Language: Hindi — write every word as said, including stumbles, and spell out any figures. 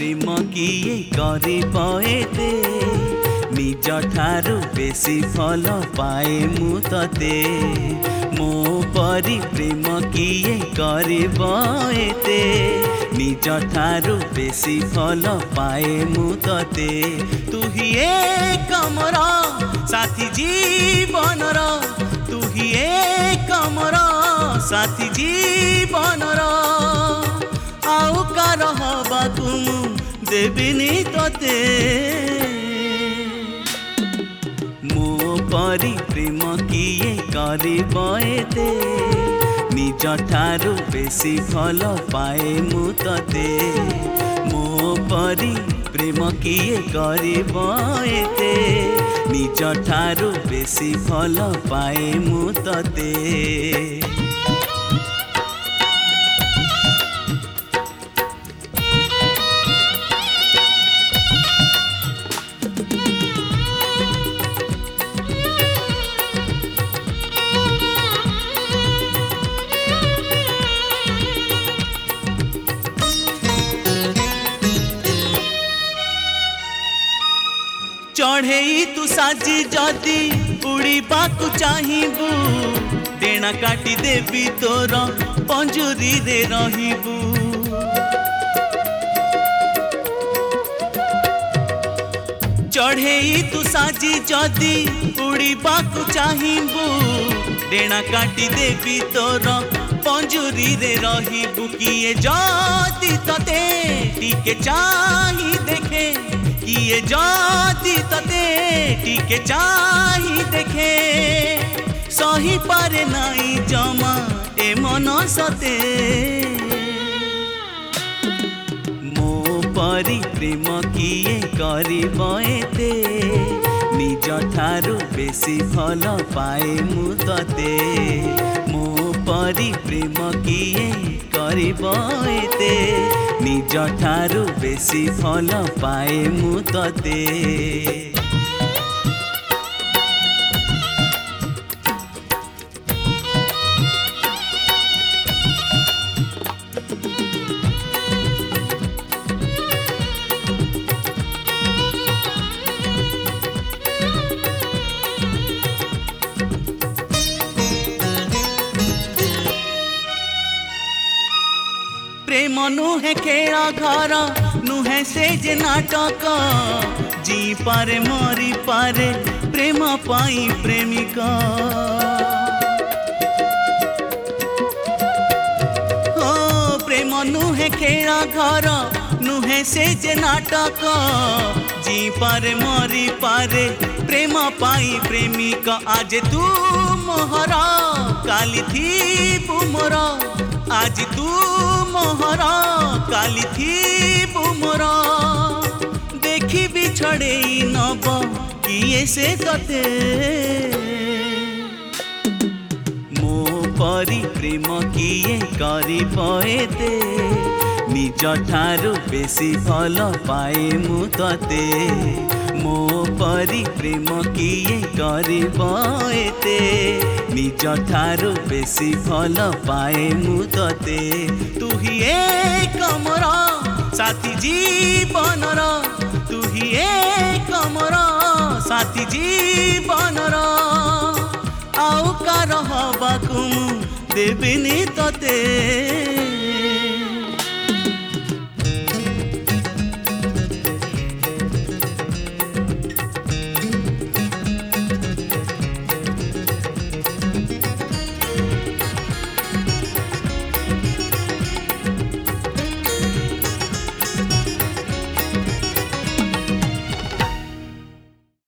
प्रेम किए करिब एते निज ठारू बेसी फल पाए मु तते मो परी प्रेम किए करिब एते निज ठारू बेसी फल पाए मु तते तू ही एक मोर साथी जीवनर तू ही एक मोर साथी जीवनर आउ कार हबाकू देबिनी तते मो परी प्रेम किए करिब एते निज ठारू बेसी फल पाए मु तते मो परी प्रेम किए करिब एते निज ठारू बेसी फल पाए मु तते चढ़े तू साजी जदि उड़ीबा को चाहिबू डेणा काटी देवी तोर पंजुरी रे रहिबू चढ़े तू साजी जदि उड़ीबा को चाहिबू डेणा काटी देवी तोर पंजुरी रे रहिबू किए जदि तते टिके चाही देखे किए जाती तते टिके चाही देखे सही पारे नाई जमा ए मन सते मो परी प्रेम किए करिब एते निज ठारू बेसी फल पाए मु तते मो परी प्रेम किए करिब एते निज ठारू बेसी फल पाए मु तते प्रेम नुहे खेला घर नुहे से जे नाटक जी पारे मरी पारे प्रेम पाई प्रेमिका हो प्रेम नुहे खेला घर नुहे से जे नाटक जी पारे मरी पारे प्रेम पाई प्रेमिका आज तू मोहरा काली थी मोरा आज तू मोहरा काली थी मोरा देखी बिछड़े नब किए से तते मो परी प्रेम किए करिब एते निज ठारू बेसी फल पाए मु तते मो परी प्रेम किए करिब एते निज ठारू बेसी फल पाए मु तते तू ही एक मोर साथी जीवनर तू ही एक मोर साथी जीवनर आउ कार हबाकू देबिनी तते।